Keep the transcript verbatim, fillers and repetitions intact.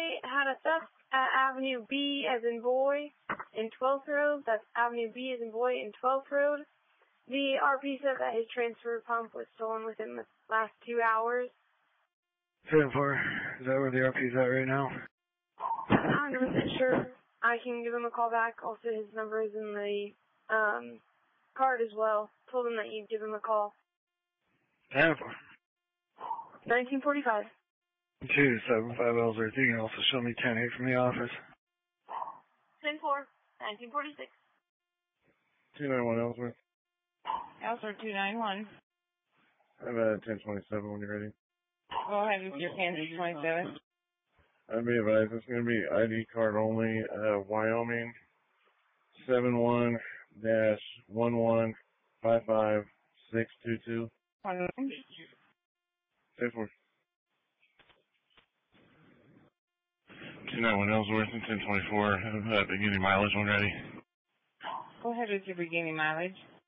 had a theft at Avenue B as in boy in twelfth Road. That's Avenue B as in boy in twelfth Road. The R P said that his transfer pump was stolen within the last two hours. ten four, is that where the R P's at right now? I'm not really sure. I can give him a call back. Also, his number is in the um, card as well. Told him that you'd give him a call. ten four. nineteen forty-five. two seven five Ellsworth. You can also show me ten eight from the office. ten four. nineteen forty-six. two nine one Ellsworth. Ellsworth two nine one. I'm at ten twenty-seven when you're ready. Go ahead with your Kansas twenty-seven. I'd be advised it's going to be I D card only, uh, Wyoming, seven one dash one one five five six two two. ten four. two nine one Ellsworth and ten twenty-four. Have uh, beginning mileage when ready. Go ahead with your beginning mileage.